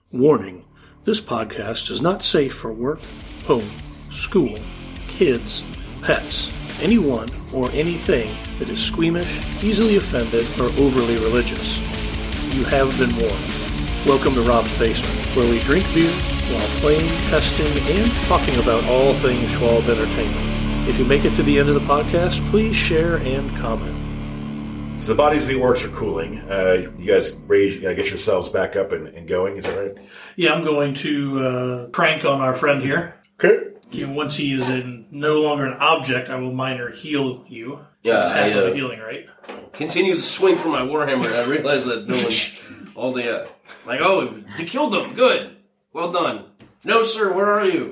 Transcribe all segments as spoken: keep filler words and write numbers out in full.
Warning, this podcast is not safe for work, home, school, kids, pets, anyone or anything that is squeamish, easily offended, or overly religious. You have been warned. Welcome to Rob's Basement, where we drink beer while playing, testing, and talking about all things Schwalb Entertainment. If you make it to the end of the podcast, please share and comment. So the bodies of the orcs are cooling. Uh, you guys raise, uh, get yourselves back up and, and going. Is that right? Yeah, I'm going to uh, prank on our friend here. Okay. You, once he is in no longer an object, I will minor heal you. Yeah, it's half I, of uh, a healing, right? Continue to swing for my warhammer. I realize that no one, all the uh, like, oh, you killed them. Good, well done. No, sir, where are you?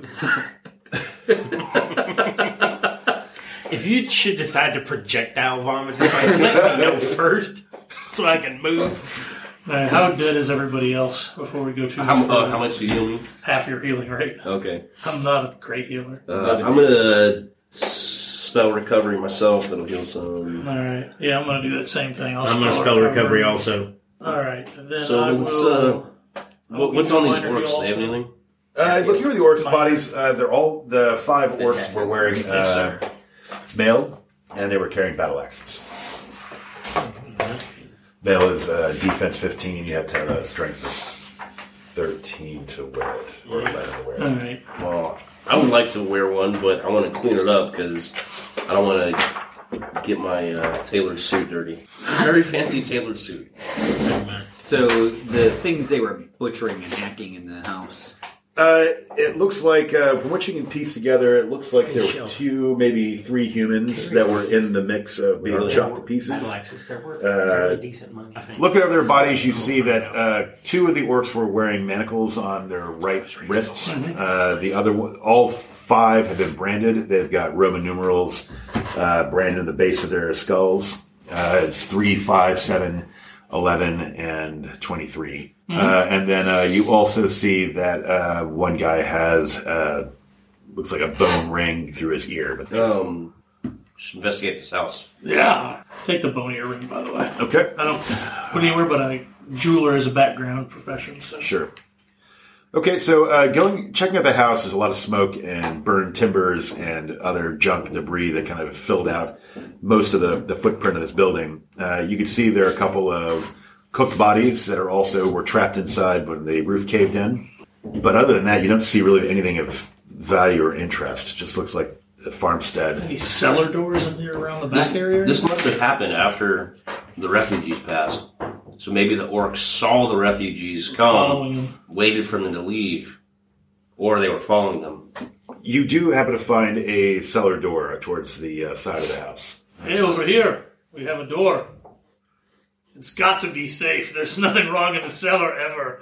If you should decide to projectile vomit, like, let me know first so I can move. All right, how dead is everybody else before we go too How, much uh, further? how much do you heal me? Half your healing, right? Okay. I'm not a great healer. Uh, I'm gonna spell recovery myself. That'll heal some. All right. Yeah, I'm going to do that same thing. I'll I'm going to spell recovery also. All right. Then So I what's will, uh, what, what's I'll on these give you a minor orcs? heal They have also. anything? Uh, looking over the orcs' bodies, uh, they're all the five orcs were wearing Yes, uh, sir. mail, and they were carrying battle axes. Mail is uh, defense fifteen. You have to have a strength of thirteen to wear it, or eleven to wear All it. right. Well, I would like to wear one, but I want to clean it up because I don't want to get my uh, tailored suit dirty. Very fancy tailored suit. So the things they were butchering and hacking in the house. Uh, it looks like, uh, from what you can piece together, it looks like there were two, maybe three humans that were in the mix of being Really? chopped to pieces. Battle axes, they're worth Uh, fairly decent money, I think. Looking over their bodies, you see that uh, two of the orcs were wearing manacles on their right wrists. Uh, the other, one- all five have been branded. They've got Roman numerals uh, branded in the base of their skulls. Uh, it's three, five, seven, eleven, and twenty-three. Uh, and then uh, you also see that uh, one guy has uh, looks like a bone ring through his ear. But Um, should investigate this house. Yeah. Take the bone earring, by the way. okay, I don't put anywhere, but a jeweler is a background profession. So. sure. Okay, so uh, going checking out the house, there's a lot of smoke and burned timbers and other junk and debris that kind of filled out most of the, the footprint of this building. Uh, you can see there are a couple of cooked bodies that are also were trapped inside when the roof caved in. But other than that, you don't see really anything of value or interest. It just looks like a farmstead. Any cellar doors in there around the back This, area? this must have happened after the refugees passed. So maybe the orcs saw the refugees come, Following them. waited for them to leave, or they were following them. You do happen to find a cellar door towards the uh, side of the house. Hey, over here. We have a door. It's got to be safe. There's nothing wrong in the cellar ever.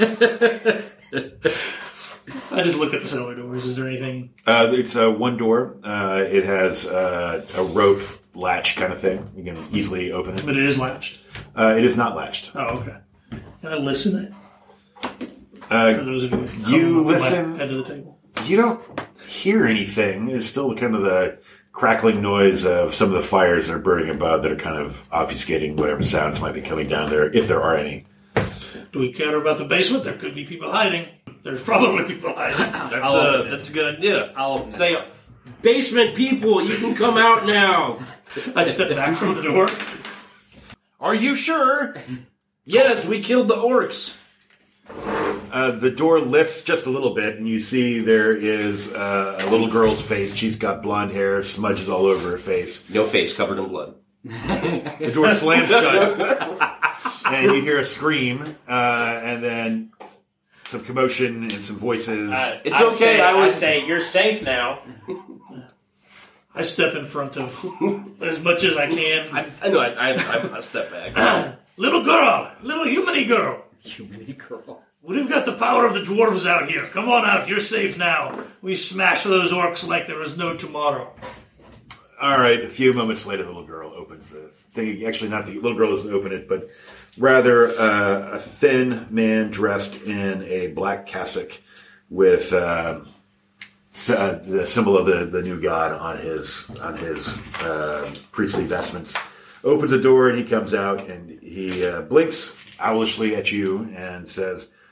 I just look at the cellar doors. Is there anything? Uh, it's uh, one door. Uh, it has uh, a rope latch kind of thing. You can easily open it. But it is latched. Uh, it is not latched. Oh, okay. Can I listen? For Uh, those of you who You come with my listen- head to the table. you don't hear anything. There's still kind of the crackling noise of some of the fires that are burning above that are kind of obfuscating whatever sounds might be coming down there, if there are any. Do we care about the basement? There could be people hiding. There's probably people hiding. That's, I'll uh, open it. that's a good idea. I'll open it. Say, basement people, you can come out now. I step back from the door. Are you sure? Yes, we killed the orcs. Uh, the door lifts just a little bit, and you see there is uh, a little girl's face. She's got blonde hair, smudges all over her face. No face covered in blood. The door slams shut, and you hear a scream, uh, and then some commotion and some voices. Uh, It's I okay, Say, I I, was- say you're safe now. I step in front of as much as I can. I, I know, I, I, I step back. Little girl, little humany girl. Humany girl. We've got the power of the dwarves out here. Come on out. You're safe now. We smash those orcs like there is no tomorrow. All right. A few moments later, the little girl opens the thing. Actually, not the little girl doesn't open it, but rather uh, a thin man dressed in a black cassock with uh, s- uh, the symbol of the, the new god on his on his uh, priestly vestments. Opens the door and he comes out and he uh, blinks owlishly at you and says,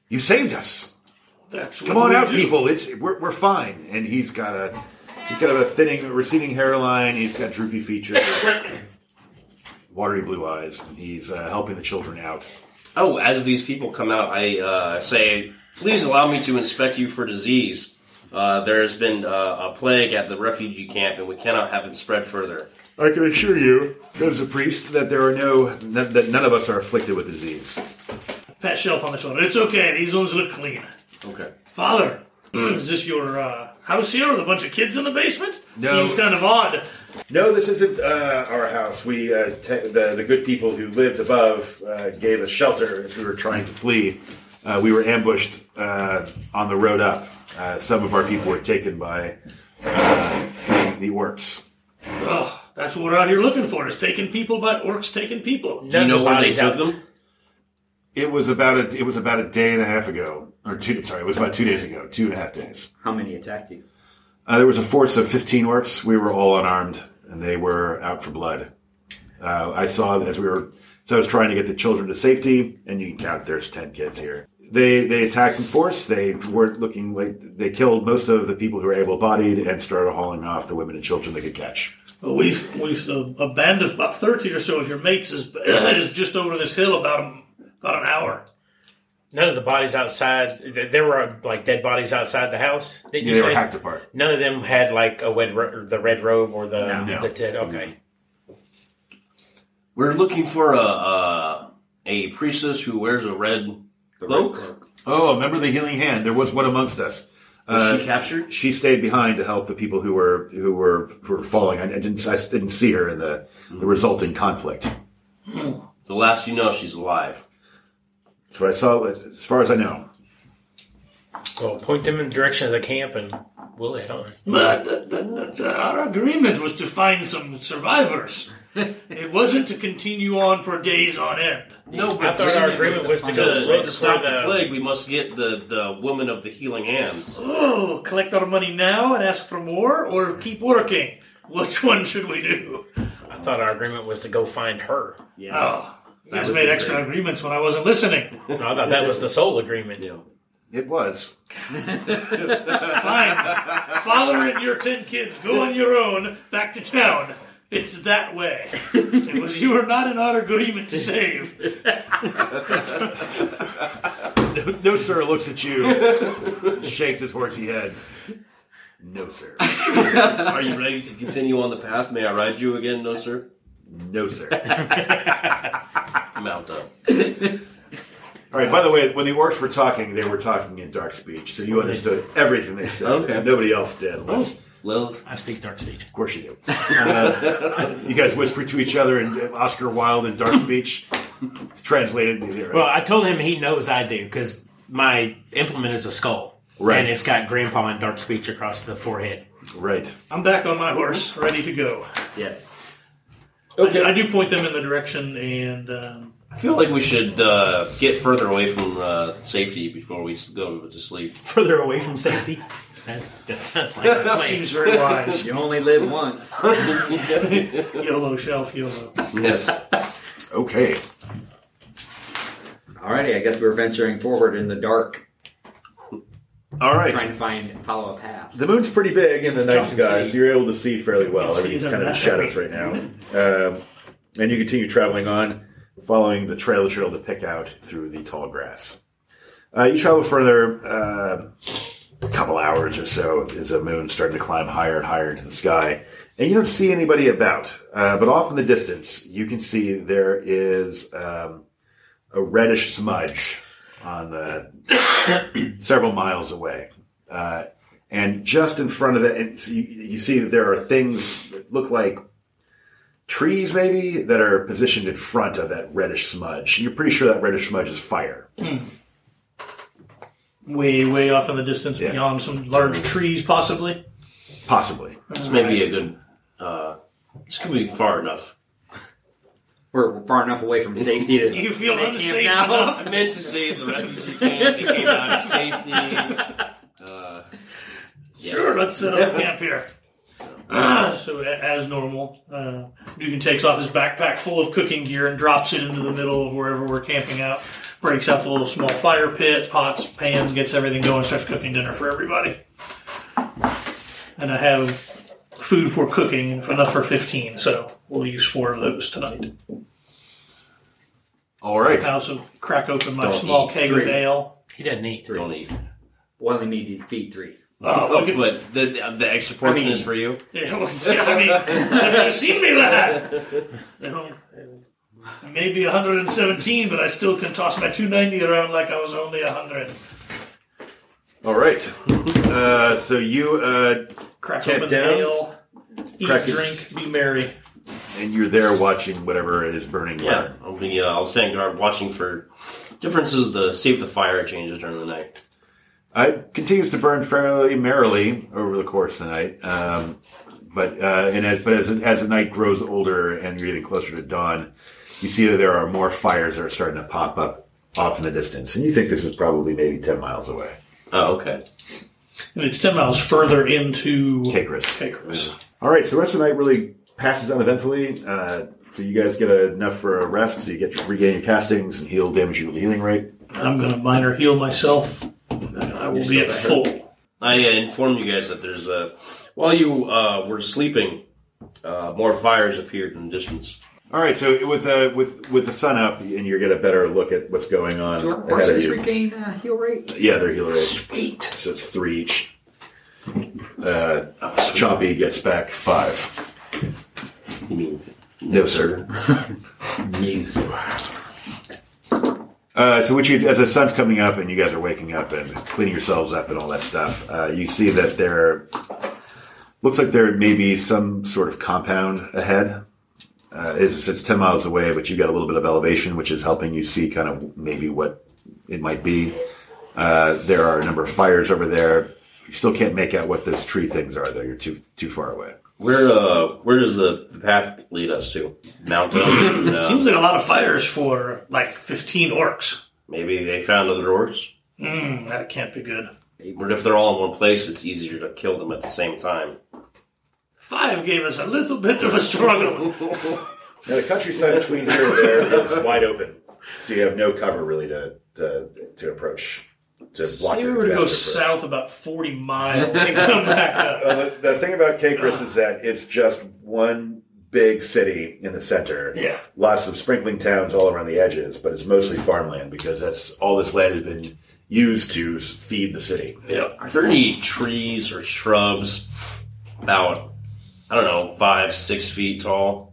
You saved us. That's what Come on we out, do. people. It's we're, we're fine. And he's got a he's got a thinning, receding hairline. He's got droopy features, watery blue eyes. He's uh, helping the children out. Oh, as these people come out, I uh, say, please allow me to inspect you for disease. Uh, there has been uh, a plague at the refugee camp, and we cannot have it spread further. I can assure you, as a priest, that there are no that none of us are afflicted with disease. Pat Shelf on the shoulder. It's okay. These ones look clean. Okay. Father, is this your uh, house here with a bunch of kids in the basement? No. Seems kind of odd. No, this isn't uh, our house. We uh, te- the the good people who lived above uh, gave us shelter as we were trying to flee. Uh, we were ambushed uh, on the road up. Uh, some of our people were taken by uh, the, the orcs. Ugh, that's what we're out here looking for, is taking people by orcs taking people. Do you know where they took them? It was about a it was about a day and a half ago, or two. Sorry, it was about two days ago, two and a half days. How many attacked you? Uh, there was a force of fifteen orcs. We were all unarmed, and they were out for blood. Uh, I saw as we were, so I was trying to get the children to safety, and you can count. There's ten kids here. They they attacked in force. They weren't looking like they killed most of the people who were able-bodied and started hauling off the women and children they could catch. Well, we've, we've uh, a band of about thirty or so of your mates is, is just over this hill about, a, about an hour. None of the bodies outside. th- There were like dead bodies outside the house. Did Yeah, you they say? were hacked apart. None of them had like a red, ro- the red robe or the No. No. the dead. Okay. We're looking for a a, a priestess who wears a red cloak. Oh, remember the healing hand? There was one amongst us. Was Uh, she captured? She stayed behind to help the people who were who were, who were falling. I, I didn't I didn't see her in the the resulting conflict. The last you know, she's alive. That's what I saw. As far as I know. Well, point them in the direction of the camp, and we'll head on. But uh, uh, uh, our agreement was to find some survivors. It wasn't to continue on for days on end. No, I thought our agreement was to to, go to stop for the the. plague, we must get the, the woman of the healing hands. Oh, collect our money now and ask for more, or keep working? Which one should we do? I thought our agreement was to go find her. Yes. Oh, you That guys was made the extra agreement. agreements when I wasn't listening. No, I thought that was the sole agreement. Yeah. It was. Fine. Father and your ten kids, go on your own back to town. It's that way. It was you were not in our agreement to save. No, no sir looks at you, shakes his horsey head. No, sir. Are you ready to continue on the path? May I ride you again? No, sir. No, sir. Mount up. All right, by the way, when the orcs were talking, they were talking in dark speech, so you understood everything they said. Okay. Nobody else did. Unless, Lilith. I speak dark speech. Of course you do. Uh, you guys whisper to each other in Oscar Wilde in dark speech. It's translated here. Right? Well, I told him he knows I do because my implement is a skull. Right. And it's got grandpa in dark speech across the forehead. Right. I'm back on my horse, ready to go. Yes. Okay. I, I do point them in the direction, and um, I feel like we should uh, get further away from uh, safety before we go to sleep. Further away from safety. That, that sounds like a that plan. seems very wise. You only live once. YOLO, Shelf, YOLO. Yes. Okay. Alrighty, I guess we're venturing forward in the dark, All right. trying to find follow a path. The moon's pretty big in the night Jump sky, see. so you're able to see fairly well. You can see Everything's it kind of in on shadows that right now. Um, and you continue traveling on, following the trail that you're able to pick out through the tall grass. Uh, you travel further, uh, a couple hours or so, as the moon's starting to climb higher and higher into the sky. And you don't see anybody about. Uh, but off in the distance, you can see there is um, a reddish smudge on the several miles away. Uh, and just in front of it, and so you, you see that there are things that look like trees, maybe, that are positioned in front of that reddish smudge. You're pretty sure that reddish smudge is fire. Way, way off in the distance, Yeah. beyond some large trees, possibly. Possibly. This may be a good. Uh, this could be far enough. We're far enough away from safety to. You feel make camp unsafe now. enough? I meant to say the refugee camp became out of safety. Uh, Sure, let's set up camp here. Ah, so a- as normal, uh, Dugan takes off his backpack full of cooking gear and drops it into the middle of wherever we're camping out. Breaks out the little small fire pit, pots, pans, gets everything going, starts cooking dinner for everybody. And I have food for cooking, enough for fifteen, so we'll use four of those tonight. All right. I also crack open my Don't small eat. keg Three. of ale. He doesn't eat. Don't eat. Well, we need to feed three. Oh, but the the extra portion I mean- is for you. Yeah, well, yeah, I mean, have you seen me that? You know, maybe one hundred seventeen, but I still can toss my two ninety around like I was only one hundred. All right. Uh, so you uh, Crack Get open down. the ale, eat, Crack it. drink, be merry. and you're there watching whatever is burning. Yeah, burn. I'll be. Uh, I'll stand guard, watching for differences. To see if the fire changes during the night. Uh, It continues to burn fairly merrily over the course of the night. Um, but uh, and as, but as, as the night grows older and you're getting closer to dawn, you see that there are more fires that are starting to pop up off in the distance. And you think this is probably maybe ten miles away. Oh, okay. And it's ten miles further into Caicrus. Caicrus. All right, so the rest of the night really passes uneventfully. Uh, so you guys get enough for a rest, so you get to regain your castings and heal damage you with the healing rate. I'm going to minor heal myself. I will be at full. I uh, informed you guys that there's a. While you uh, were sleeping, uh, more fires appeared in the distance. All right, so with uh, with with the sun up, and you get a better look at what's going on Do our ahead of horses you. regain uh, heal rate? Yeah, their heal rate. Sweet. So it's three each. Uh, Chompy gets back five. You mean No, sir. News. Uh, so, which you, as the sun's coming up and you guys are waking up and cleaning yourselves up and all that stuff, uh, you see that there looks like there may be some sort of compound ahead. Uh, it's, it's ten miles away, but you got a little bit of elevation, which is helping you see kind of maybe what it might be. Uh, there are a number of fires over there. You still can't make out what those tree things are, though. You're too too far away. Where uh, where does the, the path lead us to? Mountain? It uh, seems like a lot of fires for like fifteen orcs. maybe they found other orcs. Mm, that can't be good. Or if they're all in one place, it's easier to kill them at the same time. Five gave us a little bit of a struggle. Now, the countryside between here and there is wide open, so you have no cover really to to, to approach. To block If we your were to go best approach. south about forty miles and come back up. Uh, the, the thing about Caicrus is that it's just one big city in the center. Yeah. Lots of sprinkling towns all around the edges, but it's mostly farmland because that's all this land has been used to feed the city. Yep. Are there any trees or shrubs about, I don't know, five, six feet tall?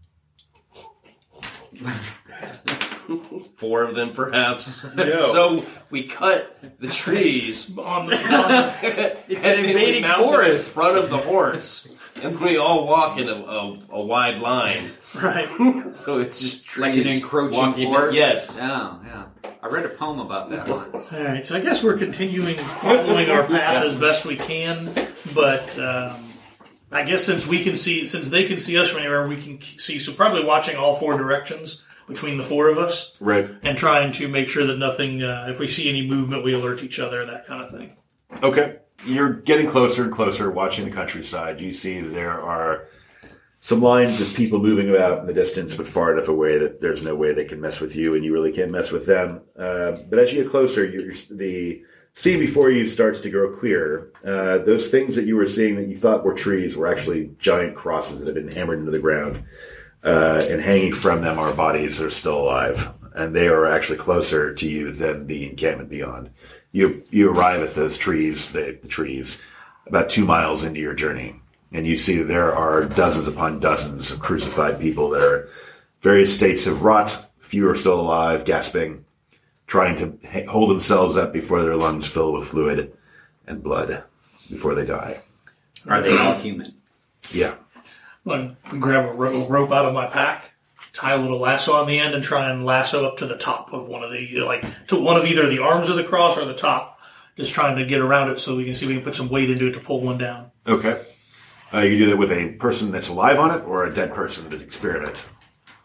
Four of them, perhaps. No. So we cut the trees On the, on, it's an invading forest. in front of the horse, and we all walk in a, a, a wide line. right. So it's just trees Like an encroaching walking- forest? Yes. Yeah, yeah. I read a poem about that once. All right, so I guess we're continuing following our path as best we can, but um, I guess since we can see, since they can see us from anywhere, we can see. So probably watching all four directions between the four of us, Right. and trying to make sure that nothing. Uh, if we see any movement, we alert each other, that kind of thing. Okay. You're getting closer and closer, watching the countryside. You see that there are some lines of people moving about in the distance, but far enough away that there's no way they can mess with you, and you really can't mess with them. Uh, but as you get closer, you're, the scene before you starts to grow clearer. Uh, those things that you were seeing that you thought were trees were actually giant crosses that had been hammered into the ground. Uh, and hanging from them are bodies that are still alive. And they are actually closer to you than the encampment beyond. You you arrive at those trees, the, the trees, about two miles into your journey. And you see that there are dozens upon dozens of crucified people that are various states of rot. Few are still alive, gasping, trying to ha- hold themselves up before their lungs fill with fluid and blood before they die. Are they all human? Yeah. I grab a ro- rope out of my pack, tie a little lasso on the end, and try and lasso up to the top of one of the, like, to one of either the arms of the cross or the top. Just trying to get around it so we can see if we can put some weight into it to pull one down. Okay. Uh, you can do that with a person that's alive on it or a dead person to experiment.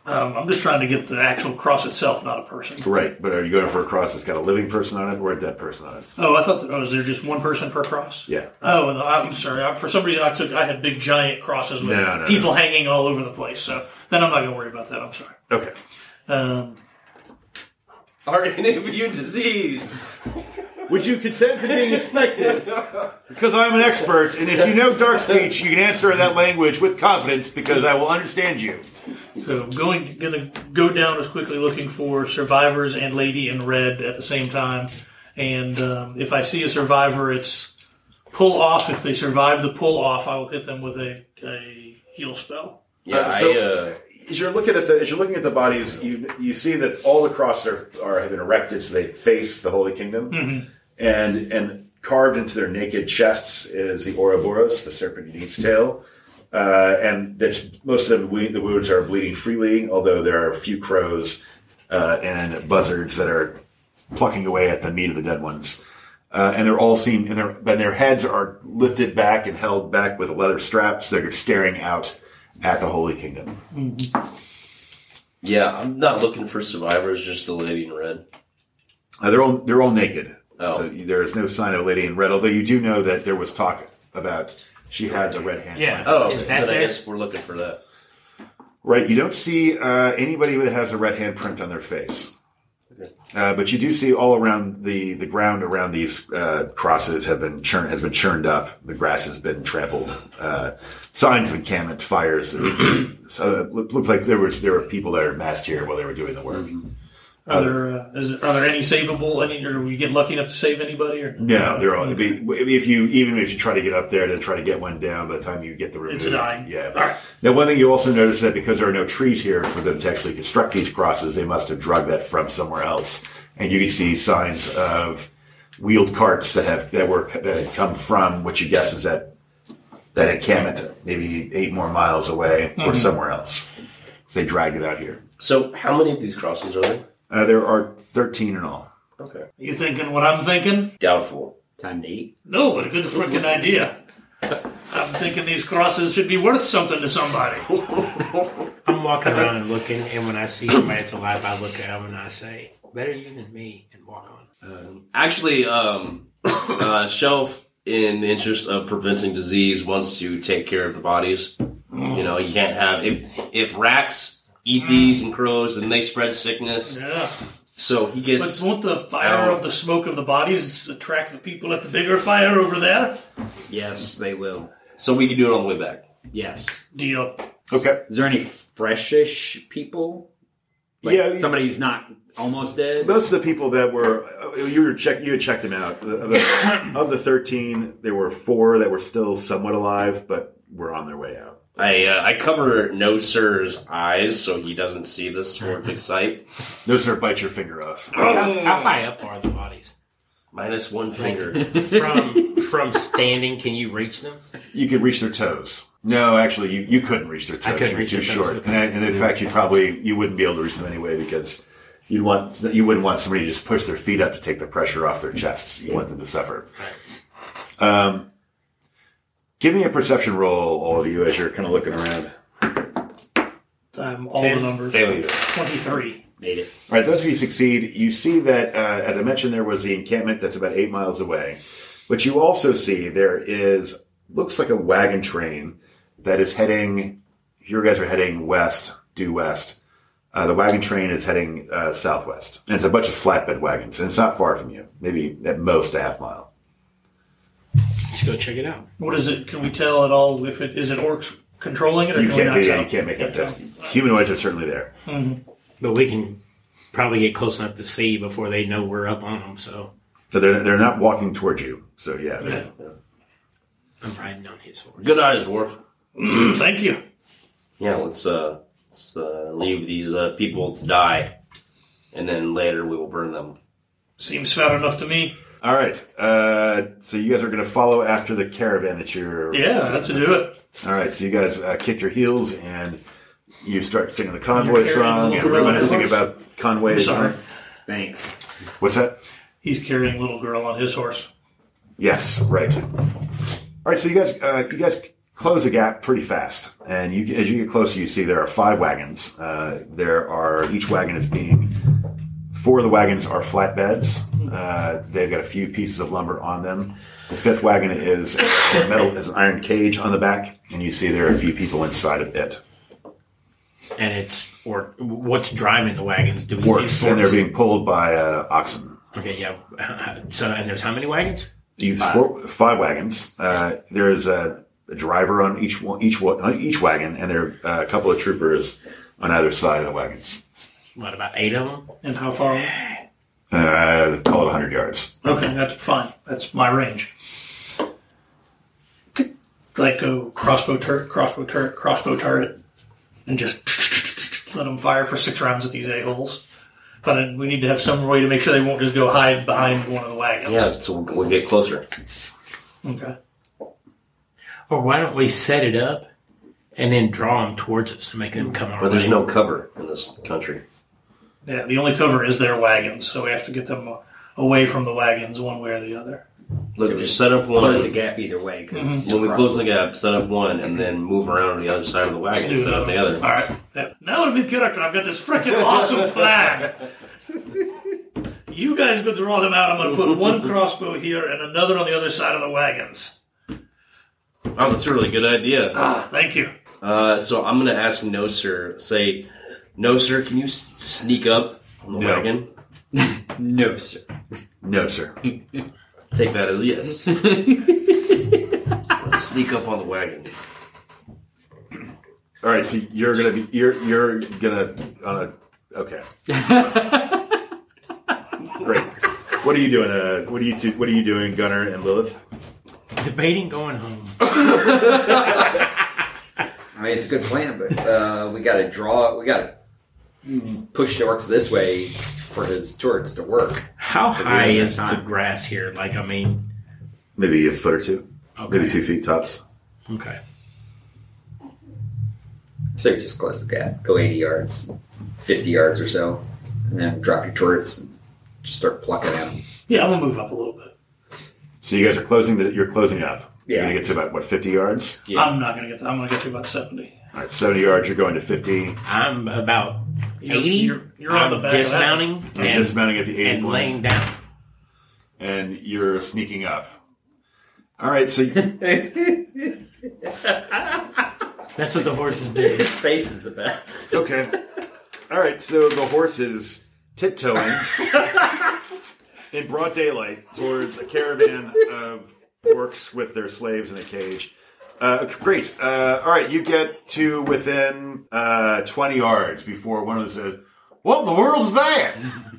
Um, I'm just trying to get the actual cross itself, not a person. Right, but are you going for a cross that's got a living person on it or a dead person on it? Oh, I thought. That, oh, is there just one person per cross? Yeah. Oh, no, I'm sorry. I, for some reason, I took. I had big giant crosses with No, no, people no. hanging all over the place. So then I'm not going to worry about that. I'm sorry. Okay. Um, Are any of you diseased? Would you consent to being inspected? Because I'm an expert, and if you know dark speech, you can answer in that language with confidence because I will understand you. so I'm going going to go down as quickly looking for survivors and lady in red at the same time. And um, if I see a survivor, it's pull off. If they survive the pull off, I will hit them with a, a heal spell. Yeah, Uh, so- I, uh, As you're looking at the as you're looking at the bodies, you you see that all the crosses are, are have been erected so they face the Holy Kingdom, Mm-hmm. and and carved into their naked chests is the Ouroboros, the serpent eating its tail, uh, and that's most of them the wounds are bleeding freely, although there are a few crows uh, and buzzards that are plucking away at the meat of the dead ones, uh, and they're all seen and their and their heads are lifted back and held back with leather straps. They're staring out at the Holy Kingdom. yeah, I'm not looking for survivors, just the lady in red. Uh, they're all they're all naked. Oh. So there is no sign of a lady in red. Although you do know that there was talk about she had the red hand. Yeah. Oh, Is that then I there? guess we're looking for that. Right. You don't see uh, anybody that has a red handprint on their face. Uh, but you do see all around the, the ground around these uh, crosses have been churn has been churned up. The grass has been trampled. Uh, signs of encampment, fires. So it loo- looks like there was there were people that are massed here while they were doing the work. Are there uh, is, are there any savable? Any, or we get lucky enough to save anybody? Or No, they're all. If you even if you try to get up there to try to get one down, by the time you get the removed, It's dying. yeah. All right. Now, one thing you also notice that because there are no trees here for them to actually construct these crosses, they must have drug that from somewhere else, and you can see signs of wheeled carts that have that were that had come from what you guess is that that encampment, maybe eight more miles away or somewhere else. So they dragged it out here. So, how many of these crosses are there? Uh, there are thirteen in all. Okay. You thinking what I'm thinking? Doubtful. Time to eat. No, but a good freaking idea. I'm thinking these crosses should be worth something to somebody. I'm walking around and looking, and when I see somebody that's alive, I look at them and I say, "Better you than me," and walk on. Actually, um, uh, Shelf, in the interest of preventing disease, wants to take care of the bodies. You know, you can't have if if rats eat these and crows, then they spread sickness. Yeah. So he But gets. won't the fire Oh. of the smoke of the bodies attract the people at the bigger fire over there? Yes, they will. So we can do it on the way back. Yes. Deal. Okay. Is there any freshish people? Like Yeah, somebody who's not almost dead? Most of the people that were uh, you were check you had checked them out. Of the, of the thirteen, there were four that were still somewhat alive, but were on their way out. I uh, I cover No Sir's eyes so he doesn't see this horrific sight. No, sir, bite your finger off. How, how high up are the bodies? Minus one finger. From from standing, can you reach them? You could reach their toes. No, actually, you, you couldn't reach their toes. I couldn't You're reach too their toes, short. okay. And, and in fact, you probably you wouldn't be able to reach them anyway because you want you wouldn't want somebody to just push their feet up to take the pressure off their chests. You want them to suffer. Um, give me a perception roll, all of you, as you're kind of looking around. Um, all Ten. the numbers. Failure. twenty-three. Made it. All right, those of you who succeed, you see that, uh, as I mentioned, there was the encampment that's about eight miles away. But you also see there is, looks like a wagon train that is heading, you guys are heading west, due west. Uh, the wagon train is heading uh, southwest. And it's a bunch of flatbed wagons, and it's not far from you. Maybe at most a half mile. Let's go check it out. What is it? Can we tell at all if it is it orcs controlling it, or You can we can't, not yeah, tell? you can't make it. tell. That's, humanoids are certainly there. But we can probably get close enough to see before they know we're up on them. So But they're, they're not walking towards you. So yeah. they're- Yeah. I'm riding on his horse. Good eyes, dwarf. Thank you. Yeah, let's uh, let's uh, leave these uh, people to die, and then later we will burn them. Seems fair enough to me. All right. Uh, so you guys are going to follow after the caravan that you're... Yeah, let's do it. All right, so you guys uh, kick your heels and you start singing the convoy You're carrying song, a and little we're girl going to on sing your about Conway. I'm sorry. Thanks. What's that? He's carrying a little girl on his horse. Yes, right. All right, so you guys, uh, you guys close the gap pretty fast. And you, as you get closer, you see there are five wagons. Uh, there are, each wagon is being, four of the wagons are flatbeds. Uh, they've got a few pieces of lumber on them. The fifth wagon is a metal, is an iron cage on the back, and you see there are a few people inside of it. And it's, or what's driving the wagons? Do we Works, see and they're forks? being pulled by uh, oxen. Okay, yeah. So, and there's how many wagons? You four, five wagons. Uh, there's a, a driver on each one, each one, on each wagon, and there are uh, a couple of troopers on either side of the wagons. What, about eight of them? And how far away? Uh, call it one hundred yards. Okay, that's fine. That's my range. Could, like go crossbow turret, crossbow turret, crossbow turret, and just let them fire for six rounds at these a-holes. But then we need to have some way to make sure they won't just go hide behind one of the wagons. Yeah, so we'll, we'll get closer. Okay. Or why don't we set it up and then draw them towards us to make them come our But there's way? no cover in this country. Yeah, the only cover is their wagons, so we have to get them away from the wagons one way or the other. Look, just set up one. Close the gap either way. Cause When we close the gap, set up one, and then move around to the other side of the wagon, Do set up the that. other. All right. Yeah. Now I'm in character. I've got this freaking awesome plan. You guys go draw them out. I'm going to put one crossbow here and another on the other side of the wagons. Oh, that's a really good idea. Ah, thank you. Uh, so I'm going to ask No Sir, say, No Sir, can you s- sneak up on the No. wagon? No, sir. No, sir. Take that as a yes. Let's sneak up on the wagon. All right, so you're gonna be you're you're gonna on a okay. Great. What are you doing? Uh, what are you two, What are you doing, Gunnar and Lilith? Debating going home. I mean, it's a good plan, but uh, we got to draw. We got to push the orcs this way for his turrets to work. How high doing is that the time. grass here? Like, I mean, Maybe a foot or two. okay. Maybe two feet tops. Okay. So you just close the gap, go eighty yards, fifty yards or so, and then drop your turrets and just start plucking at them. Yeah, I'm going to move up a little bit. So you guys are closing the. You're closing up. You're Yeah. gonna get to about what fifty yards. Yeah. I'm not going to get I'm going to get to about seventy. All right, seventy yards. You're going to fifty. I'm about You're- eighty. you're- you're on I'm the back of that. dismounting You're and, dismounting at the eighty and points, laying down. and you're sneaking up. All right, so That's what the horses do. His face is the best. okay. All right, so the horse is tiptoeing in broad daylight towards a caravan of orcs with their slaves in a cage. Uh, great. Uh, all right, you get to within uh, twenty yards before one of them says, "What in the world's that?"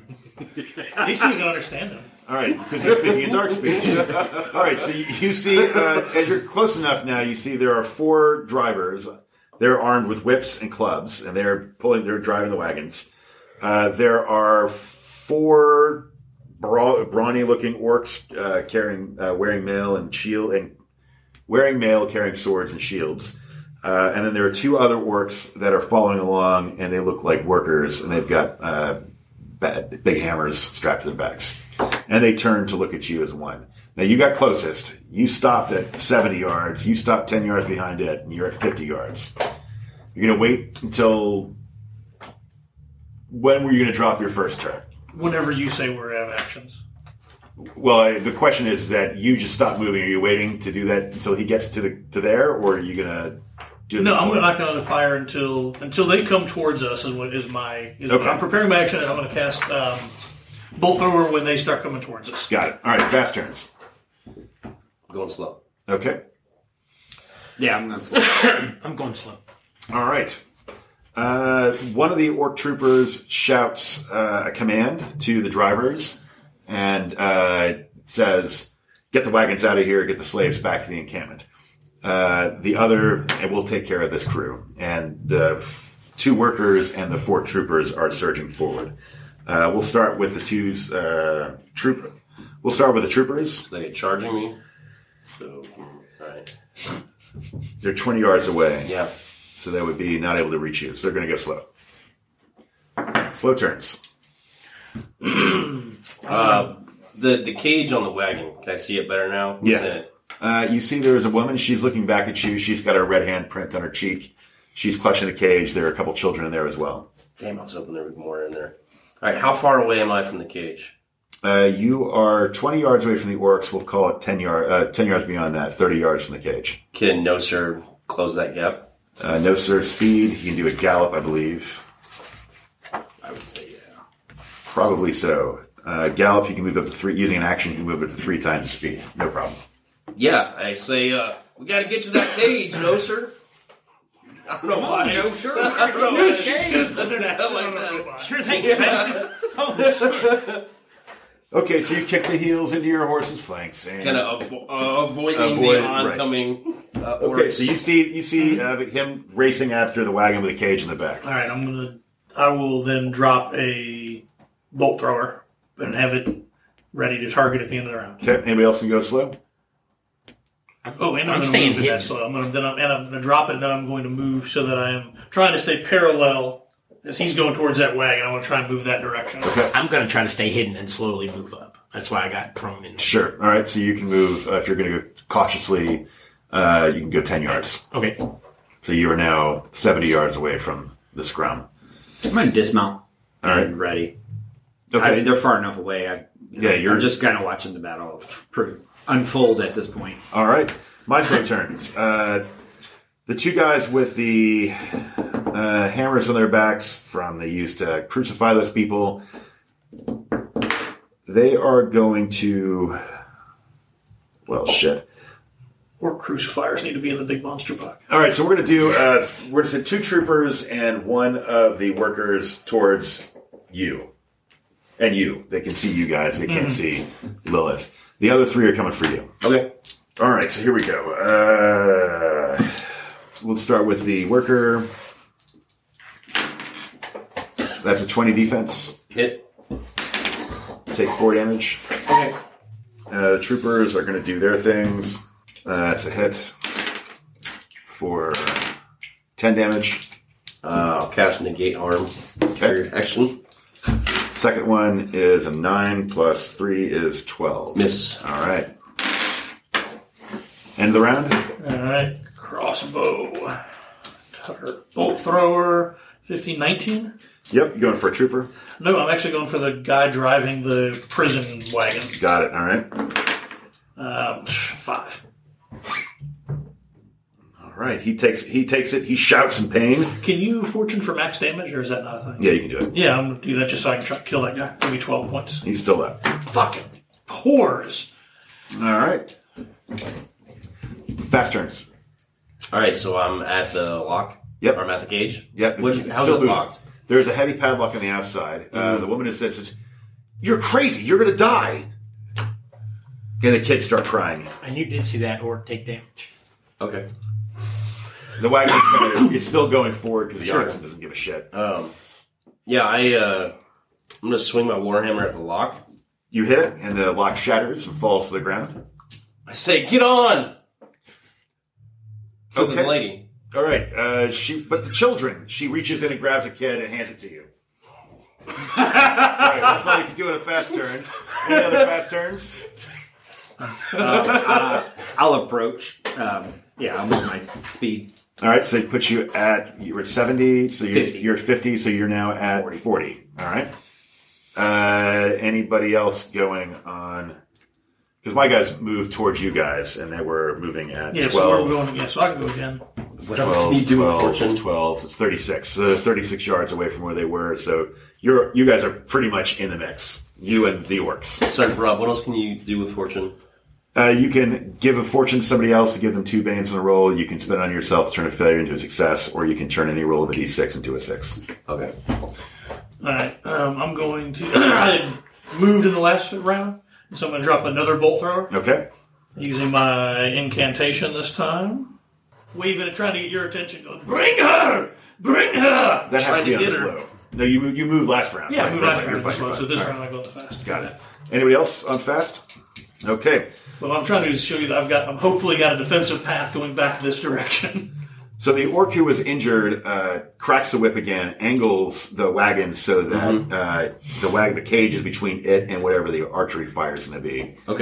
At least you can understand them. All right, because you're speaking in dark speech. All right, so you, you see, uh, as you're close enough now, you see there are four drivers. They're armed with whips and clubs, and they're pulling, they're driving the wagons. Uh, there are four bra- brawny-looking orcs uh, carrying, uh, wearing mail and shield, and wearing mail, carrying swords and shields. Uh, and then there are two other orcs that are following along, and they look like workers, and they've got uh, bad, big hammers strapped to their backs. And they turn to look at you as one. Now, you got closest. You stopped at seventy yards. You stopped ten yards behind it, and you're at fifty yards. You're going to wait until... When were you going to drop your first turn? Whenever you say we have actions. Well, I- the question is that you just stopped moving. Are you waiting to do that until he gets to the to there, or are you going to do it No, I'm before? not going to fire until until they come towards us. Is what is my? Is Okay. I'm preparing my action, and I'm going to cast um, Bolt Thrower when they start coming towards us. Got it. All right, fast turns. Going slow. Okay. Yeah, I'm not. I'm going slow. All right. Uh, one of the orc troopers shouts uh, a command to the drivers and uh, says, "Get the wagons out of here. Get the slaves back to the encampment." Uh, the other, and we'll take care of this crew. And the f- two workers and the four troopers are surging forward. Uh, we'll start with the two uh, troop. We'll start with the troopers. They charging me. So, all right. They're twenty yards away. Yeah. So they would be not able to reach you. So they're going to go slow. Slow turns. Uh, the the cage on the wagon. Can I see it better now? Who's Yeah. in it? Uh, you see there is a woman. She's looking back at you. She's got her red hand print on her cheek. She's clutching the cage. There are a couple children in there as well. Damn, I was hoping there was more in there. All right, how far away am I from the cage? Uh, you are twenty yards away from the orcs. We'll call it ten, yard, uh, ten yards beyond that, thirty yards from the cage. Can No Sir close that gap? Uh, no, sir. Speed. You can do a gallop, I believe. I would say yeah. Probably so. Uh, gallop, you can move up to three. Using an action, you can move up to three times the speed. No problem. Yeah, I say, uh, we gotta get to that cage, No Sir. I don't know why. No, sure. I don't know No, why. she just under that like that. Sure thing, Festus. Holy shit. Okay, so you kick the heels into your horse's flanks. And Kind of avo- uh, avoiding Avoid- the oncoming uh, Okay, orcs. so you see you see uh, him racing after the wagon with a cage in the back. All right, I'm gonna. I will then drop a bolt thrower and have it ready to target at the end of the round. Okay, anybody else can go slow? Oh, and I'm, I'm gonna staying move it hidden. that slow. I'm gonna then I'm, and I'm gonna drop it, and then I'm going to move so that I am trying to stay parallel as he's going towards that wagon. I want to try and move that direction. I'm going to try to stay hidden and slowly move up. That's why I got prone in. Sure. All right, so you can move, uh, if you're going to go cautiously, uh, you can go ten yards. Okay. So you are now seventy yards away from the scrum. I'm going to dismount. All right. I'm ready. Okay. I mean, they're far enough away. I, you know, Yeah, you're- I'm just kind of watching the battle pr- unfold at this point. All right. My turn. Uh, the two guys with the uh, hammers on their backs from they used to crucify those people, they are going to, well, shit. Or crucifiers need to be in the big monster buck. All right, so we're going to do, uh, we're going to send two troopers and one of the workers towards you. And you. They can see you guys. They can't see Lilith. The other three are coming for you. Okay. All right, so here we go. Uh, we'll start with the worker. That's a twenty defense. Hit. Take four damage. Okay. Uh, the troopers are going to do their things. Uh, it's a hit for ten damage. Uh, I'll cast Negate Arm. Okay. For action. Second one is a nine plus three is twelve. Miss. All right. End of the round. All right, crossbow, Tucker, bolt thrower, fifteen, nineteen. Yep, you going for a trooper? No, I'm actually going for the guy driving the prison wagon. Got it. All right. Um, five. All right. He takes he takes it. He shouts in pain. Can you fortune for max damage, or is that not a thing? Yeah, you can do it. Yeah, I'm gonna do that just so I can try to kill that guy. Give me twelve points. He's still up. Fucking whores. All right. Fast turns. All right, so I'm at the lock. Yep. Or I'm at the cage. Yep. What It's is, how's still it moving. locked? There's a heavy padlock on the outside. Uh, the woman has said, says, "You're crazy. You're going to die." And the kids start crying. And you did see that orc take damage. Okay. The wagon's gonna, it's still going forward because the Sure. oxen doesn't give a shit. Um. Yeah, I. Uh, I'm gonna swing my warhammer at the lock. You hit it, and the lock shatters and falls to the ground. I say, "Get on!" To Okay. the lady. All right. Uh, she, but the children. She reaches in and grabs a kid and hands it to you. All right. That's all you can do in a fast turn. Any other fast turns? Uh, I'll approach. Um, yeah, I'll move my speed. All right, so it puts you at, you were at seventy, so you're, fifty. you're at fifty, so you're now at forty. forty. All right. Uh, anybody else going on? Because my guys moved towards you guys, and they were moving at Yeah, so twelve. we're going. Yeah, so I can go again. What else twelve, can you do with twelve, fortune? twelve, it's thirty-six. So thirty-six yards away from where they were, so you're, you guys are pretty much in the mix. You and the orcs. Sorry, Rob. What else can you do with fortune? Uh, you can give a fortune to somebody else to give them two banes in a roll. You can spend it on yourself to turn a failure into a success, or you can turn any roll of a d six into a six. Okay. All right, um, I'm going to. I had moved in the last round, so I'm going to drop another bolt thrower Okay? using my incantation this time. Waving and trying to get your attention. Going, bring her, bring her. That has Trying to be on get her. slow. No, you moved, you moved last round. Yeah, Right, move right, last right, round you're was fine, slow, you're so this fine. round I'm going the fast. Got it. Anybody else on fast? Okay. But what I'm trying to do is show you that I've got, I'm hopefully got a defensive path going back this direction. So the orc who was injured uh, cracks the whip again, angles the wagon so that uh, the wagon, the cage is between it and whatever the archery fire is going to be. Okay.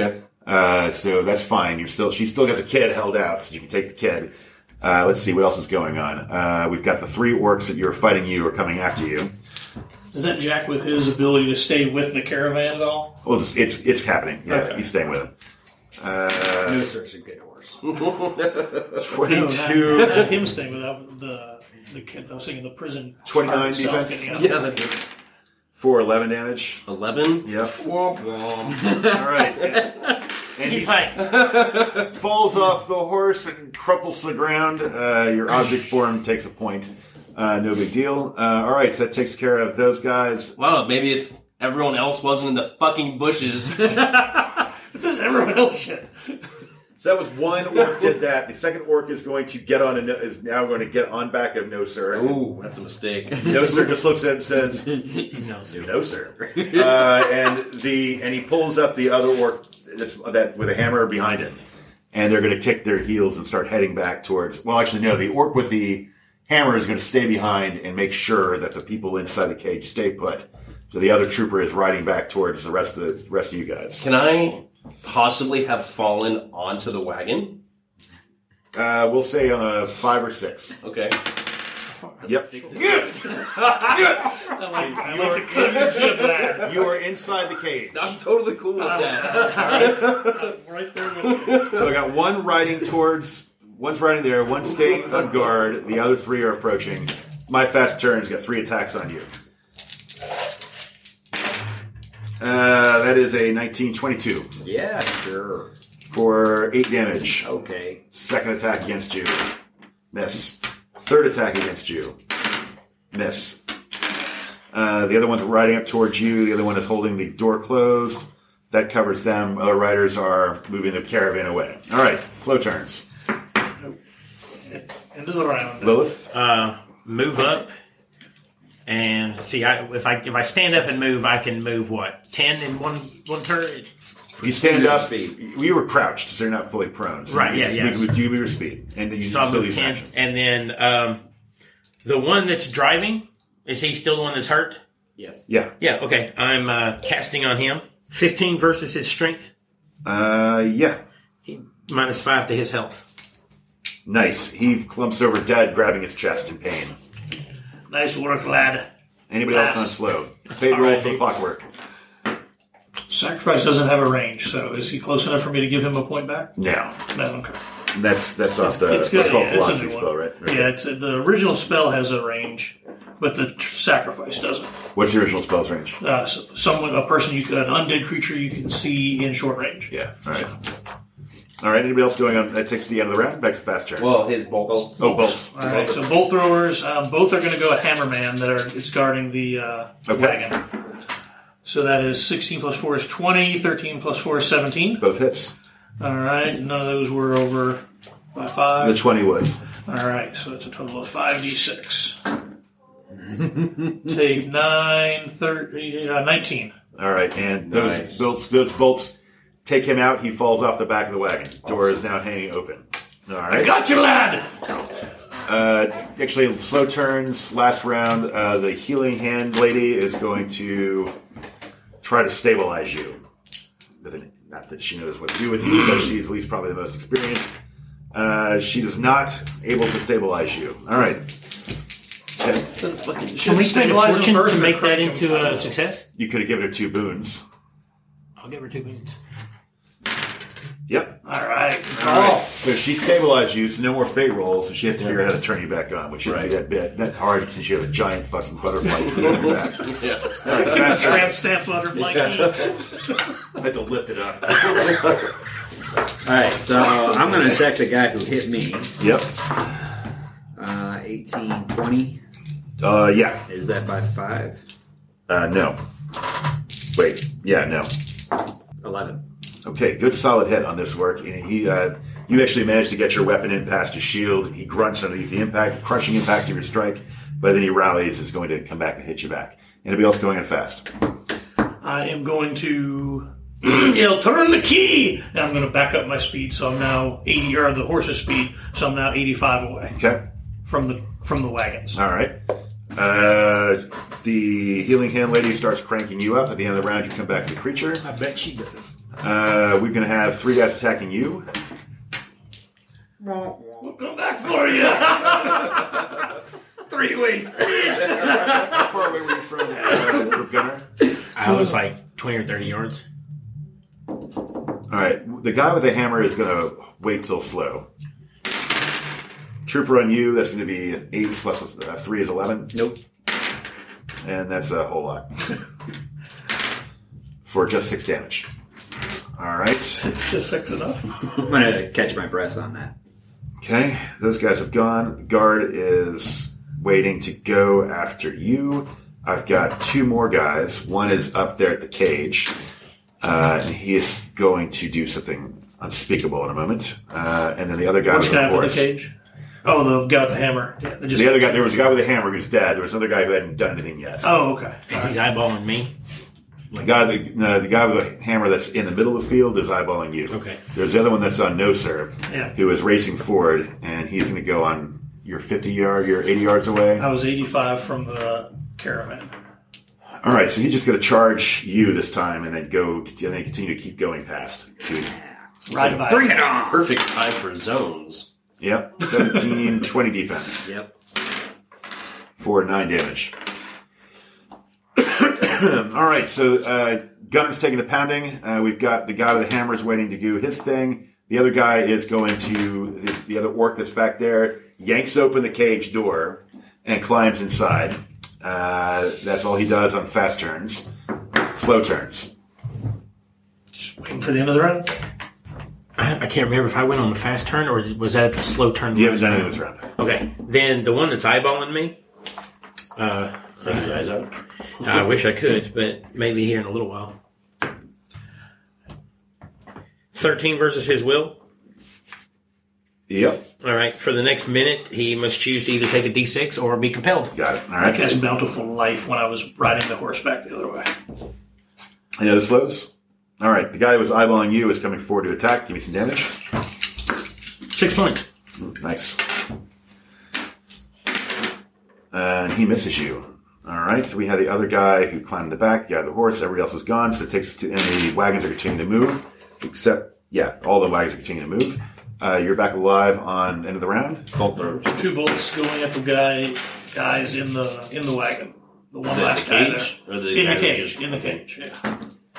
Uh, so that's fine. You're still, she still got the kid held out, so you can take the kid. Uh, let's see what else is going on. Uh, we've got the three orcs that you're fighting you are coming after you. Is that Jack with his ability to stay with the caravan at all? Well, it's it's, it's happening. Yeah, Okay. he's staying with him. Uh, No search a good horse. twenty-two. No, not, not him staying without the the kid. I was thinking the prison. twenty-nine guard itself defense? getting out. Yeah, that'd be For eleven damage. eleven. Yep. Womp womp. All right. And, and He's he like, falls off the horse and crumples to the ground. Uh, your object form takes a point. Uh, no big deal. Uh, all right, so that takes care of those guys. Wow, maybe if everyone else wasn't in the fucking bushes. It's just everyone else shit. So that was one orc did that. The second orc is going to get on a no, is now going to get on back of no sir. Ooh, that's a mistake. No sir just looks at him and says, no, sir. "No sir," uh, and the and he pulls up the other orc that's, that with a hammer behind him, and they're going to kick their heels and start heading back towards. Well, actually, no. The orc with the hammer is going to stay behind and make sure that the people inside the cage stay put. So the other trooper is riding back towards the rest of the rest of you guys. Can I possibly have fallen onto the wagon? Uh, we'll say on a five or six. Okay. Yep. Yes! I like, I like the cleanership there. You are inside the cage. I'm totally cool with that. Right there with you. So I got one riding towards, one's riding there, one staying on guard, the other three are approaching. My fast turn's got three attacks on you. Uh, that is a nineteen twenty-two Yeah, sure. for eight damage. Okay. Second attack against you. Miss. Third attack against you. Miss. Uh, the other one's riding up towards you. The other one is holding the door closed. That covers them. Other riders are moving the caravan away. All right, slow turns. End of the round. Lilith. Uh, move up. And see, I, if I if I stand up and move, I can move what ten in one one turn. You stand Your up. speed. We were crouched, so you're not fully prone. So Right, you yeah, just yeah. move with you your speed, and then you So I still move use ten, action. and then um, the one that's driving, is he still the one that's hurt? Yes. Yeah. Yeah. Okay, I'm uh, casting on him. Fifteen versus his strength. Uh, yeah. He, minus five to his health. Nice. He clumps over dead, grabbing his chest in pain. Nice work, lad. Anybody else on Pass. slow? Fade all roll right, for dude. clockwork. Sacrifice doesn't have a range, so is he close enough for me to give him a point back? No. No, okay. That's that's off the It's good. occult Yeah, it's a philosophy new spell, one. right? Yeah, it's, the original spell has a range, but the tr- sacrifice doesn't. What's the original spell's range? Uh, so someone, a person, you could, an undead creature you can see in short range. Yeah. All right. All right. Anybody else going on? That takes the end of the round. Back to fast turns. Well, his bolts. oh, bolts. All right, so bolt throwers, um, both are going to go at Hammerman. That are it's guarding the uh, Okay. wagon. So that is sixteen plus four is twenty. thirteen plus four is seventeen. Both hits. All right, none of those were over by five. The twenty was. All right, so it's a total of five d six. Take nine, thirty, uh, nineteen. All right, and those Nice. bolts, those bolts take him out. He falls off the back of the wagon. Door is now hanging open. All right. I got you, lad. Uh, actually, slow turns. Last round, uh, the healing hand lady is going to try to stabilize you. With an- Not that she knows what to do with you, but she's at least probably the most experienced. Uh, she is not able to stabilize you. All right. Okay. Can we spend a fortune to make that into a success? You could have given her two boons. I'll give her two minutes. Yep. All right. All right. So she stabilized you, so no more fate rolls, so she has to figure out how to turn you back on, which shouldn't be that bit that hard since you have a giant fucking butterfly key on your back. Yeah. All right, It's fast a tramp stamp butterfly key. I had to lift it up. All right, so I'm going to attack the guy who hit me. Yep. Uh, eighteen, twenty. Uh, yeah. Is that by five? Uh, no. Wait. Yeah, no. eleven. Okay, good solid hit on this work. And he, uh, you actually managed to get your weapon in past his shield. He grunts underneath the impact, crushing impact of your strike, but then he rallies, is going to come back and hit you back. Anybody else going in fast? I am going to yell, turn the key! And I'm going to back up my speed, so I'm now eighty, or the horse's speed, so I'm now eighty-five away Okay. from the from the wagons. All right. Uh, the healing hand lady starts cranking you up. At the end of the round, you come back to the creature. I bet she does. Uh, we're going to have three guys attacking you. We'll come back for you. Three ways. How far away were you from, uh, from Gunner? I was like twenty or thirty yards. All right. The guy with the hammer is going to wait till slow. Trooper on you, that's going to be eight plus uh, three is eleven. Nope. And that's a whole lot. For just six damage. All right. It's just six enough. I'm going to catch my breath on that. Okay. Those guys have gone. The guard is waiting to go after you. I've got two more guys. One is up there at the cage. Uh, and he is going to do something unspeakable in a moment. Uh, and then the other guy Which with the guy with horse. the cage? Oh, the guy with the hammer. Yeah, they just, The other guy, there was a guy with a hammer who's dead. There was another guy who hadn't done anything yet. Oh, okay. And he's eyeballing me. The guy, the, no, the guy with the hammer that's in the middle of the field is eyeballing you. Okay. There's the other one that's on no sir, Yeah. who is racing forward, and he's going to go on your fifty yard, your eighty yards away. I was eighty-five from the caravan. All right, so he's just going to charge you this time, and then go, and then continue to keep going past. To, Ride by. Bring it on! Perfect time for zones. yep, seventeen, twenty defense Yep. for nine damage. All right, so uh, Gunner's taking a pounding. Uh, we've got the guy with the hammer is waiting to do his thing. The other guy is going to, the, the other orc that's back there, yanks open the cage door and climbs inside. Uh, that's all he does on fast turns. Slow turns. Just waiting for the end of the round. I, I can't remember if I went on the fast turn or was that the slow turn. You haven't done anything this round. Okay. Then the one that's eyeballing me. Uh, Take his eyes out. I wish I could, but maybe here in a little while. thirteen versus his will. Yep, All right. For the next minute, he must choose to either take a d six or be compelled. got it. All I right. cast Bountiful Life when I was riding the horse back the other way. Any other slows? All right, the guy who was eyeballing you is coming forward to attack. Give me some damage. Six points. Nice. And he misses you. All right, so we had the other guy who climbed the back, the guy with the horse. Everybody else is gone, so it takes us to, and the wagons are continuing to move. Except, yeah, all the wagons are continuing to move. Uh, you're back alive on end of the round. Bolt throws. Two bullets going at the guy, guys in the in the wagon. The one The- last the guy cage? there. Or the in guy the who cage. just- In the cage. Yeah.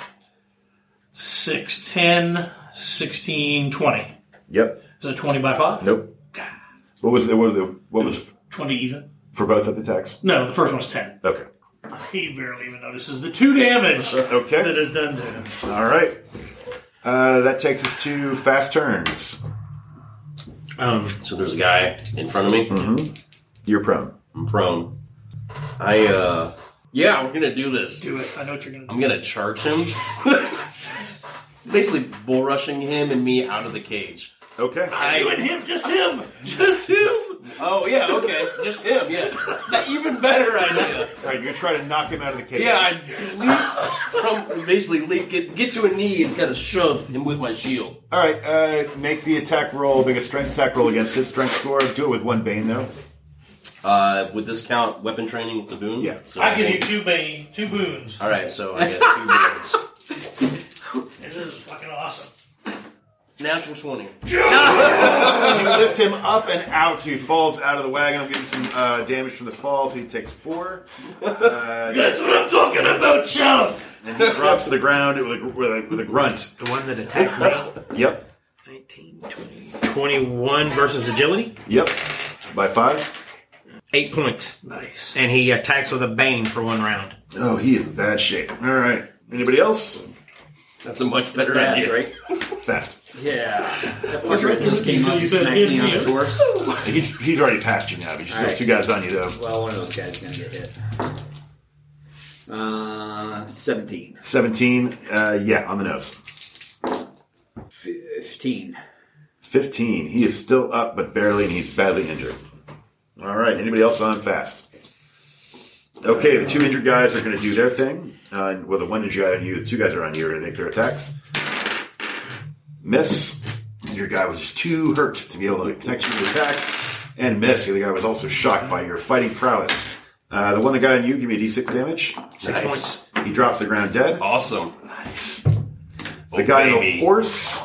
Six, ten, sixteen, twenty. Yep. Is it twenty by five? Nope. What was the, what was the, what was Twenty even. for both of the attacks? No, the first one's ten. Okay. He barely even notices the two damage that Okay. it has done to him. All right. Uh, that takes us to fast turns. Um, So there's a guy in front of me. Mm-hmm. You're prone. I'm prone. I, uh... Yeah, we're gonna do this. Do it. I know what you're going to do. I'm gonna charge him. Basically bull rushing him and me out of the cage. Okay. I, and him, just him, just him. oh, yeah, okay. Just him, yes. That even better idea. All right, you're going to try to knock him out of the cage. Yeah, I leap from... Basically, leap, get, get to a knee and kind of shove him with my shield. All right, uh, make the attack roll, make a strength attack roll against his strength score. Do it with one bane, though. Uh, would this count weapon training with the boon? Yeah. So I give you two bane, two boons. All right, so I get two boons. This is fucking awesome. Natural twenty. You lift him up and out, so he falls out of the wagon. I'm getting some uh, damage from the fall, so he takes four. Uh, That's what I'm talking about, Sheriff. and he drops to the ground with a, with a, with a grunt. the one that attacked me. Yep. nineteen, twenty, twenty-one versus agility. Yep. By five. Eight points. Nice. And he attacks with a bane for one round. Oh, he is in bad shape. All right. Anybody else? That's a much better Fast, idea. right? Fast. Yeah. That fucker just came up You to said smack hit me on me. his horse. He's, he's already past you now. But you still have All right. two guys on you, though. Well, one of those guys is going to get hit. Uh, seventeen. seventeen. Uh, yeah, on the nose. Fifteen. fifteen. He is still up, but barely, and he's badly injured. All right. Anybody else on fast? Okay, the two injured guys are going to do their thing. Uh, well, the one injured guy on you, the two guys are on you, are going to make their attacks. Miss. Your guy was just too hurt to be able to connect you to the attack. And miss. The other guy was also shocked by your fighting prowess. Uh, the one that got on you, give me a d six damage. Six Nice. points. He drops to the ground dead. Awesome. The guy on the horse.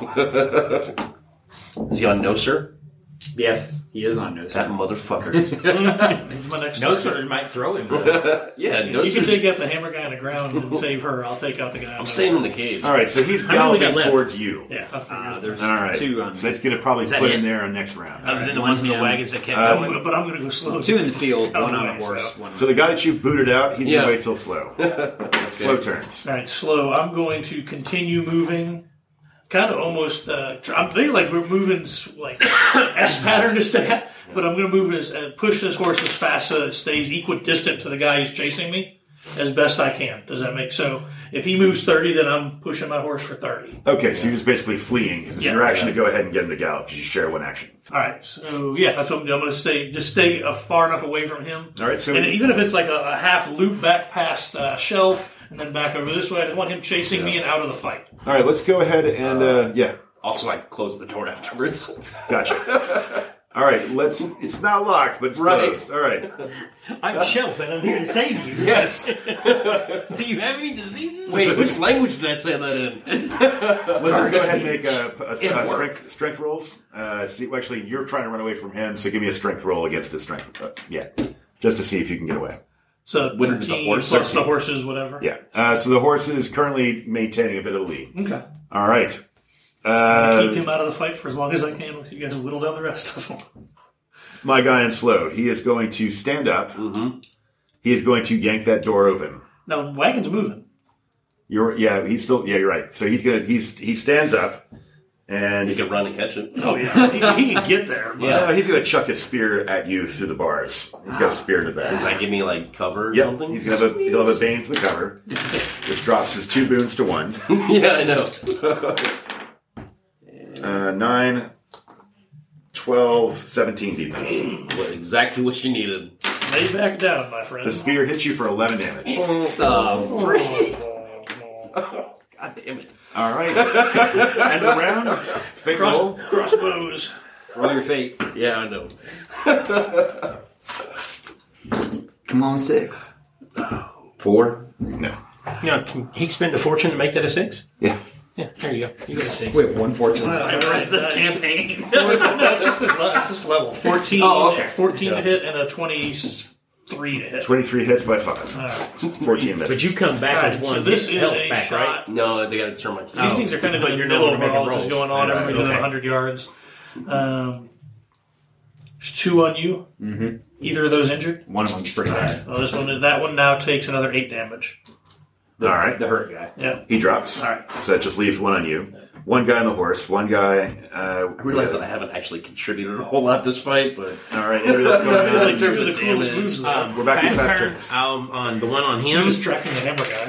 Is he on no, sir? Yes, he is on no, That sir. motherfucker. He's my next No, target. sir, might throw him. Yeah, If no, you can sir. take out the hammer guy on the ground and save her, I'll take out the guy. on I'm the staying in the cage. All right, so he's How many we got galloping left? towards you. Yeah, I figured. Uh, there's All right, two on so that's going to probably that put it? him there on next round. Other than the One ones in the him. wagons that kept Uh, going. but I'm going to go slow. two in the field, Out of one the on a way, horse, so. one. So the guy that you booted out, he's Yeah. going to wait till slow. Slow turns. All right, slow. I'm going to continue moving. Kind of almost. Uh, tr- I'm thinking like we're moving s- like S pattern to stay, but I'm going to move as uh, push this horse as fast so it stays equidistant to the guy who's chasing me as best I can. Does that make so? If he moves thirty, then I'm pushing my horse for thirty. Okay, so you're just basically fleeing. It's Yeah. your action to go ahead and get him to gallop because you share one action. All right, so yeah, that's what I'm doing. I'm going to stay just stay uh, far enough away from him. All right, so And even if it's like a, a half loop back past uh, shelf and then back over this way, I just want him chasing me and out of the fight. all right, let's go ahead and uh, yeah, Also, I closed the door afterwards. gotcha. All right, let's. It's not locked, but it's Right. closed. All right. I'm Shelf, and I'm here to save you. Yes. Do you have any diseases? Wait, which language did I say that in? Let's go ahead and make a, a, It a worked. strength strength rolls. Uh, see, well, actually, you're trying to run away from him, so give me a strength roll against his strength. Uh, yeah, just to see if you can get away. So Winner to the thirteen horse, plus the thirteen. horses, whatever. Yeah. Uh, so the horse is currently maintaining a bit of a lead. Okay. All right. Keep Uh, him out of the fight for as long as I can. You guys whittle down the rest of them. my guy in slow. He is going to stand up. Mm-hmm. He is going to yank that door open. Now, wagon's moving. You're yeah. He's still yeah. You're right. So he's gonna he's he stands up and You can run and catch it. Oh, yeah. he, he can get there. But Yeah. Uh, he's gonna chuck his spear at you through the bars. He's got a spear in the back. Does that give me like cover or Yep, something? he's gonna have a he'll have a bane for the cover, which drops his two boons to one. Yeah, I know. Uh, nine, twelve, seventeen defense. What, exactly what you needed. lay back down, my friend. The spear hits you for eleven damage. God damn it. All right, end of the round. Fake Cross, roll. crossbows. Roll your fate. Yeah, I know. Come on, six. Four? No. No, can he spend a fortune to make that a six? Yeah. Yeah, there you go. You got a six. Wait, one fortune. Wow, for the rest of this right. campaign. no, it's just this, le- it's this level. fourteen, Oh, okay. fourteen to hit and a twenty-three to hit. Twenty-three hits by five. All right. Fourteen misses. But you come back All right, with one so this hit is health a back, shot. right? No, they gotta turn my key. These things are kind of But in the you're middle not of making all this is rolls. going on. Right, Everybody within okay. one hundred yards. Um, there's two on you. Mm-hmm. Either of those injured? One of them's pretty bad. Well, this one, that one now takes another eight damage. The, All right. The hurt guy. Yeah. He drops. All right. So that just leaves one on you. One guy on the horse. One guy. Uh, I realize that I haven't actually contributed a whole lot this fight, but All right. Anybody else going Like, on? in terms two of of the coolest damage. moves. Um, We're back to fast fast turn, turns. um, on the one on You're him. distracting the hammer guy.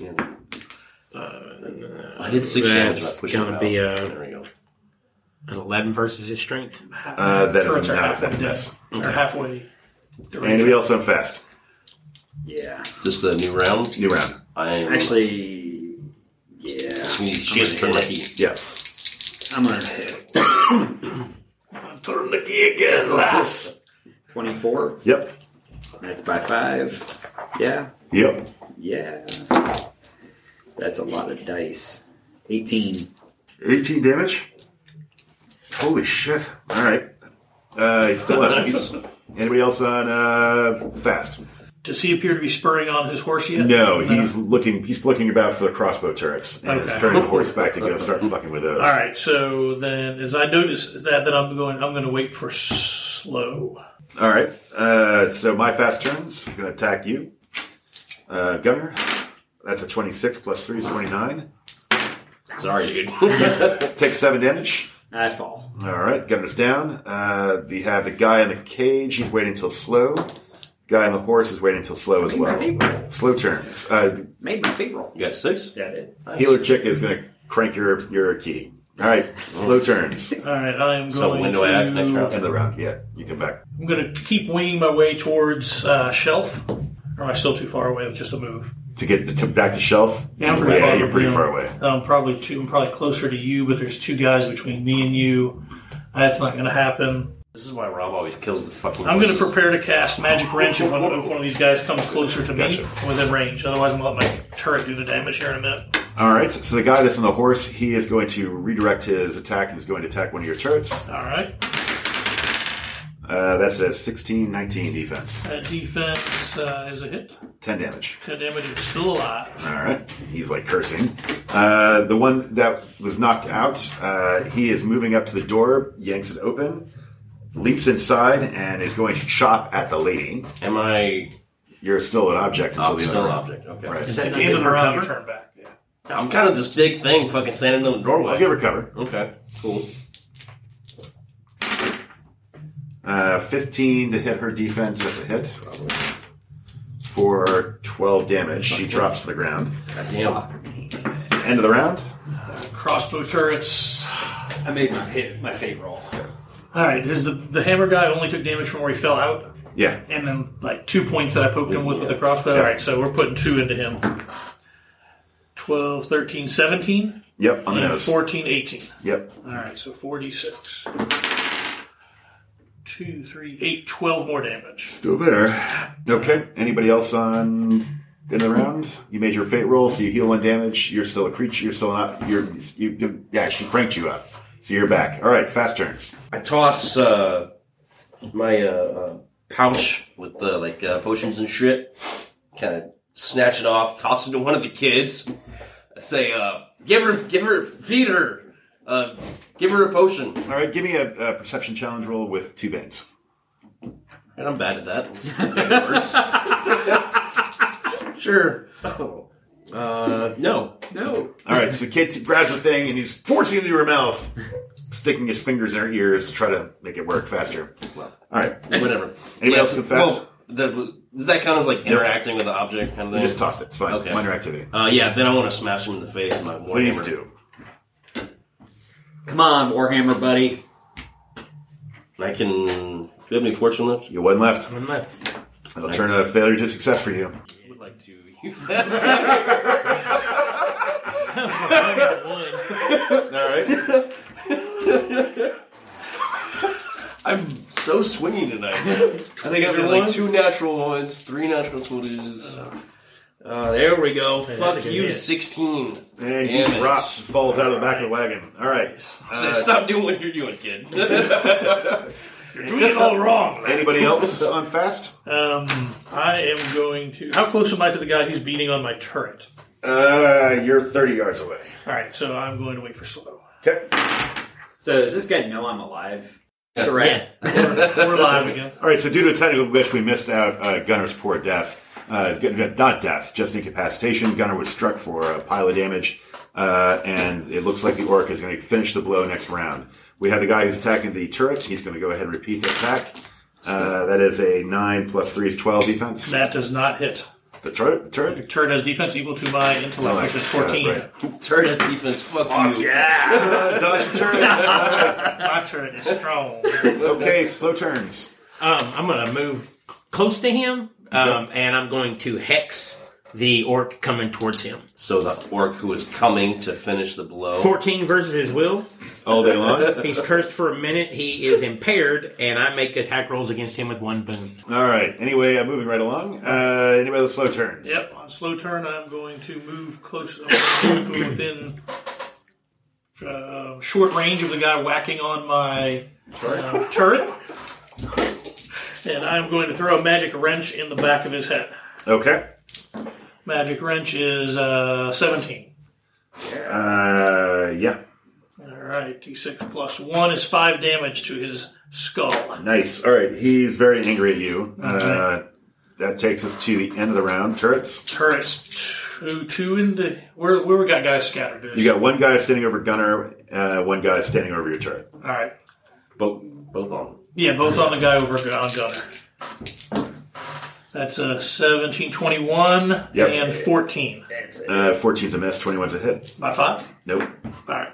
yeah. I did six damage. That's I pushed gonna him be out. a- There we go. An eleven versus his strength. Uh, that Turrets is are not. half That's a dead. miss. Or halfway. Anybody else on fast? Yeah. Is this the new round? New round. I'm Actually, yeah. We need she has to turn my key. Yeah. I'm gonna hit. Turn the key again, lass. twenty-four. Yep. That's by five. Yeah. Yep. Yeah. That's a lot of dice. eighteen. eighteen damage. Holy shit! All right. Uh, he's still up. Nice. Anybody else on uh, fast? Does he appear to be spurring on his horse yet? No, he's looking. He's looking about for the crossbow turrets, and Okay. he's turning the horse back to go start fucking with those. All right, so then as I notice that, then I'm going. I'm going to wait for slow. All right. Uh, so my fast turns. I'm going to attack you, uh, Gunner. That's a twenty-six plus three is twenty-nine. Sorry, dude. Take seven damage. I fall. All right, Gunner's down. Uh, we have the guy in the cage. He's waiting till slow. Guy on the horse is waiting till slow as Made my well. feet roll. Slow turns. Uh, Made my feet roll. You got six? Yeah, I did. healer chick is going to crank your your key. All right, slow turns. All right, I am So going when do I act next to. round? End of the round. Yeah, you come back. I'm going to keep winging my way towards uh, shelf. Or am I still too far away with just a move? To get to, back to shelf. Yeah, I'm pretty far. you're pretty yeah. far away. Um, probably two. I'm probably closer to you, but there's two guys between me and you. That's not going to happen. This is why Rob always kills the fucking I'm going to horses. prepare to cast Magic Wrench if one, if one of these guys comes closer to me Gotcha. within range. Otherwise, I'm going to let my turret do the damage here in a minute. All right. So the guy that's on the horse, he is going to redirect his attack and is going to attack one of your turrets. All right. Uh, that's a sixteen nineteen defense. That defense uh, is a hit. ten damage. ten damage. It's still alive. All right. He's like cursing. Uh, the one that was knocked out, uh, he is moving up to the door, yanks it open, leaps inside, and is going to chop at the lady. Am I... You're still an object until Oh, the still end an of the round. object. Okay. Right. Is that At not the end of give the her round, you cover? turn back. Yeah. I'm kind of this big thing fucking standing in the doorway. I'll give her cover. Okay, cool. Uh, fifteen to hit her defense. That's a hit. For twelve damage. She drops to the ground. God damn. End of the round. Crossbow turrets. I made my hit, my fate roll. All right. Is the the hammer guy only took damage from where he fell out, Yeah. and then like two points that I poked him with with the crossbow. Yeah. All right. So we're putting two into him. twelve, thirteen, seventeen, Yep. On the and nose. fourteen, eighteen. Yep. All right. So four d six. Two, three, eight, twelve more damage. Still there. Okay. Anybody else on in the round? You made your fate roll, so you heal one damage. You're still a creature. You're still not. You're. You, you, yeah. She cranked you up, so you're back. All right. Fast turns. I toss uh, my uh, uh, pouch with the like uh, potions and shit. Kind of snatch it off, toss it to one of the kids. I say, uh, "Give her, give her, feed her, uh, give her a potion." All right. Give me a, a perception challenge roll with two banes. And I'm bad at that. It's worse. Sure. Uh, no. No. All right. So the kid grabs the thing and he's forcing it into her mouth, sticking his fingers in her ears to try to make it work faster. Well, All right. whatever. Anybody else so- go fast? Well, the, does that count as like interacting with the object kind of You thing? just tossed it. It's fine. Okay. Minor activity. Uh, yeah, then I want to smash him in the face with my Please warhammer. do. Come on, Warhammer buddy. I can. Do you have any fortune left? You one left. One left. It'll turn a failure to success for you. I would like to use that. One. All right. I'm so swingy tonight. I think I've got like two natural ones, three natural twenties. Uh, there we go. Hey, that's Fuck a good you, hit. sixteen. And he Damn it. drops, falls out of the back of the wagon. All right. So Uh, stop doing what you're doing, kid. You're doing it all wrong. anybody else on fast? Um, I am going to. How close am I to the guy who's beating on my turret? Uh, you're thirty yards away. All right, so I'm going to wait for slow. Okay. So does this guy know I'm alive? It's a rat. Yeah. We're live again. All right. So due to a technical glitch, we missed out uh, Gunner's poor death. Uh, not death, just incapacitation. Gunner was struck for a pile of damage, uh, and it looks like the orc is going to finish the blow next round. We have the guy who's attacking the turret. He's going to go ahead and repeat the attack. Uh, that is a nine plus three is twelve defense. That does not hit. The turret? The turret? The turret has defense equal to my intellect, Oh, which is that's- fourteen. yeah, that's right. Turn his defense. Fuck, you. Yeah, Uh, dodge the turret. my turret is strong. Okay, slow turns. Um, I'm going to move close to him, um, and I'm going to hex the orc coming towards him. So the orc who is coming to finish the blow. fourteen versus his will. All day long. He's cursed for a minute. He is impaired, and I make attack rolls against him with one boon. All right. Anyway, I'm moving right along. Uh, anybody with slow turns? Yep, on slow turn, I'm going to move close, I'm going to move within uh, short range of the guy whacking on my uh, turret. And I'm going to throw a magic wrench in the back of his head. Okay. Magic wrench is uh, seventeen. Uh, yeah. All right, d six plus one is five damage to his skull. Nice. All right. He's very angry at you. Uh, that takes us to the end of the round. Turrets. Turrets, two, two into where where we got guys scattered. There's- You got one guy standing over Gunner, uh, one guy standing over your turret. all right, Both, both on. yeah, both on the guy over on Gunner. That's a seventeen, twenty-one, Yep. and fourteen. Uh, fourteen's a miss, twenty-one's a hit. By five. Nope. All right,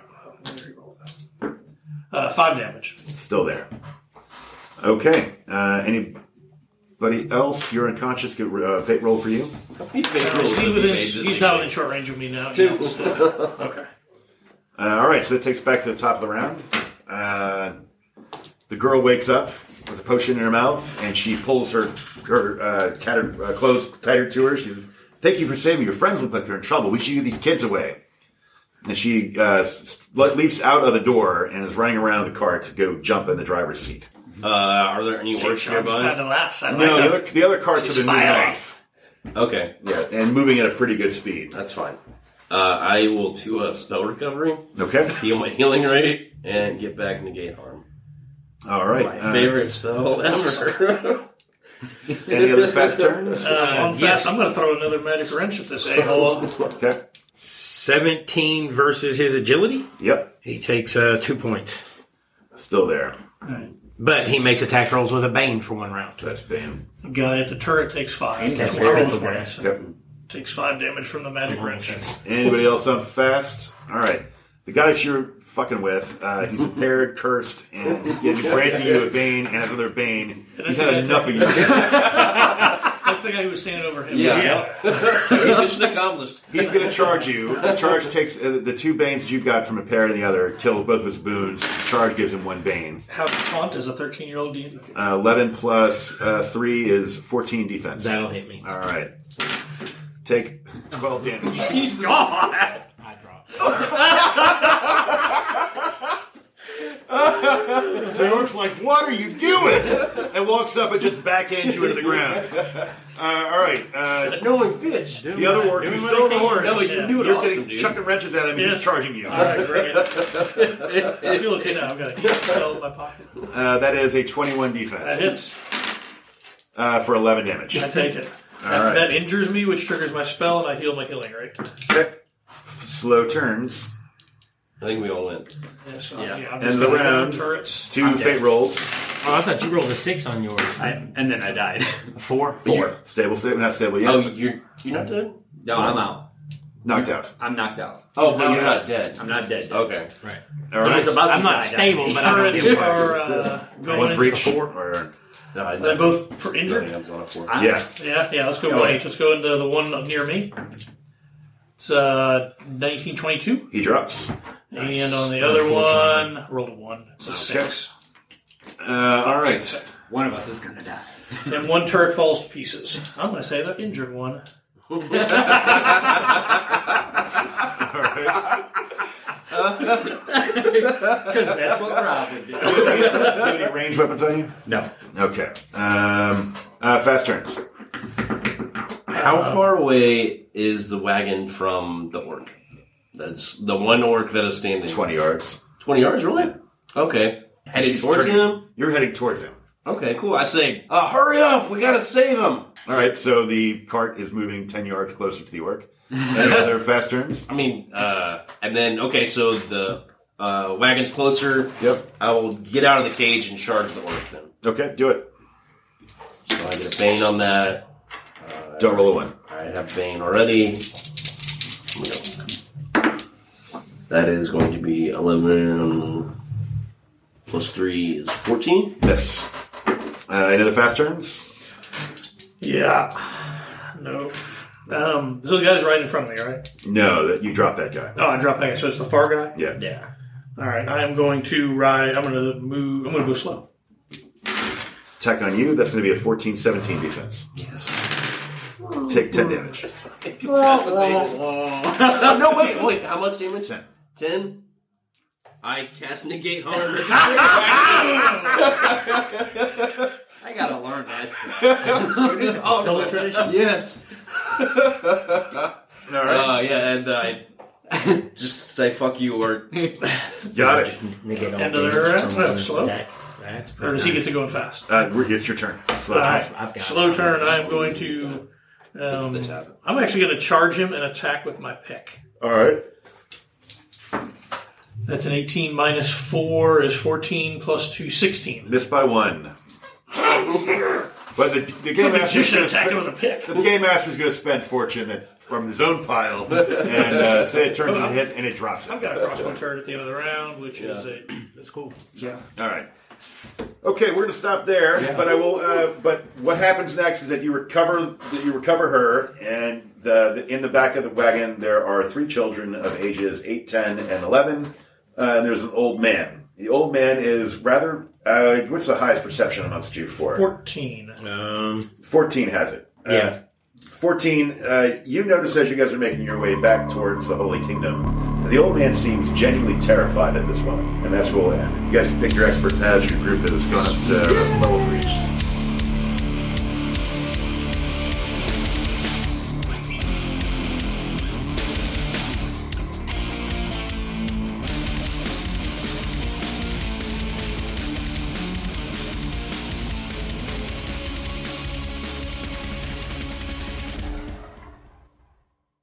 uh, five damage. Still there. Okay. Uh, anybody else? You're unconscious. Get uh, fate roll for you. He's Uh, is he within, he's not within short range of me now. Two. Okay. Uh, all right. So that takes us back to the top of the round. Uh, the girl wakes up with a potion in her mouth, and she pulls her her uh, tattered uh, clothes tighter to her. She says, "Thank you for saving. Your friends look like they're in trouble. We should get these kids away." And she uh, s- leaps out of the door and is running around the car to go jump in the driver's seat. Uh, are there any orcs nearby? The last. I like No, the that. other, the other carts have been moving fiery. off. Okay, Yeah, and moving at a pretty good speed. that's fine. Uh, I will do a spell recovery, Okay. heal my healing rate, and get back negate harm. All right. My uh, favorite spell ever. Any other fast turns? Uh, on fast, yes. I'm going to throw another magic wrench at this a-hole. Okay. seventeen versus his agility. Yep. He takes uh, two points. Still there. But he makes attack rolls with a Bane for one round. So that's Bane. The guy at the turret takes five. That's That's very roll good. twice. Yep. Takes five damage from the magic wrench. Anybody else on fast? All right. The guy that you're fucking with, uh, he's impaired, cursed, and he's granting you a Bane and another Bane. He's had enough of you. That's the guy who was standing over him. Yeah. Mission accomplished. He's going to charge you. The charge takes uh, the two Banes that you got from impaired and the other, kills both of his boons. The charge gives him one Bane. How taunt is a thirteen-year-old D and D? Uh, eleven plus uh, three is fourteen defense. That'll hit me. All right. Take twelve damage. God! I drop. The orc's like, what are you doing? And walks up and just backhands you into the ground. Uh, all right. Uh, Annoying bitch. the other orc who's still on the horse. No, you do it You're awesome, getting dude. chucking wrenches at him and Yes. he's charging you. All right, bring it. I feel okay now. I've got a heat spell in my pocket. Uh, that is a twenty-one That defense hits. uh, for eleven damage. I take it. That, right. that injures me, which triggers my spell, and I heal my healing rate. Okay. Slow turns. I think we all win. Yeah, so, Yeah. yeah, I'm End just of the going down round. turrets. Two fate rolls. Oh, I thought you rolled a six on yours. I, and then I died. A four? Four. Stable, stable, not stable yet. Oh, you're you're not dead? No, I'm out. Knocked out. I'm knocked out. Oh, but you're not dead. I'm not dead. Okay. Right. All I right. was about to I'm not die, stable, died. but I don't Turrets do are uh, going One for into each. four. Or, No, I They're both for injured? I was on a four. I'm- yeah. Yeah, yeah, let's go Go one ahead. each. Let's go into the one near me. It's uh, nineteen twenty-two. He drops. And on the other one, rolled a one. It's a six. Uh, all right. One of us is gonna die. And one turret falls to pieces. I'm going to say the injured one. All right. Because that's what Rob would do. Do you have any ranged weapons on you? No. Okay. Um, uh, fast turns. How far away is the wagon from the orc? That's the one orc that is standing. twenty yards. twenty yards, really? Okay. Heading She's towards turning- him? You're heading towards him. Okay, cool. I say, uh, hurry up! We gotta save him! All right. So the cart is moving ten yards closer to the orc. Any other fast turns? I mean, uh, and then, okay, so the uh, wagon's closer. Yep. I will get out of the cage and charge the orc then. Okay. Do it. So I get a Bane on that. Don't roll a one. I have Bane already. Here we go. That is going to be eleven plus three is fourteen. Yes. Uh, any other fast turns? Yeah. No. Um, so the guy's right in front of me, right? No. That you dropped that guy. Oh, I dropped that guy. So it's the far guy? Yeah. Yeah. All right. I am going to ride. I'm going to move. I'm going to go slow. Attack on you. That's going to be a fourteen seventeen defense. Yes. Take ten damage. Oh, no, wait, wait. How much damage? Ten. Ten? I cast negate harm. I gotta learn that stuff. It's awesome. Yes. All right. Uh, yeah, and I just say fuck you or Got it. Negate all End of the damage. round? No, slow. That- That's Or does he pretty get to go in fast? Uh, it's your turn. Slow All turn. right. I've got Slow it. turn. I'm going to. Um, the tab. I'm actually going to charge him and attack with my pick. All right. That's an eighteen minus four is fourteen plus two, sixteen. Missed by one. But the, the game You master's should going attack him with a pick. the game master's going to spend fortune from his own pile and uh, say it turns into a hit and it drops I've it. got a crossbow turret at the end of the round, which is a. That's cool. Yeah. All right. Okay, we're going to stop there. But I will. Uh, but what happens next is that you recover that you recover her, and the, the in the back of the wagon there are three children of ages eight, ten, and eleven. Uh, and there's an old man. The old man is rather. Uh, what's the highest perception amongst you for? fourteen. Um, Fourteen has it. Uh, Yeah. fourteen, uh, you notice as you guys are making your way back towards the Holy Kingdom, the old man seems genuinely terrified at this moment, and that's where we'll end. You guys can pick your expert as your group that has gone up to level three.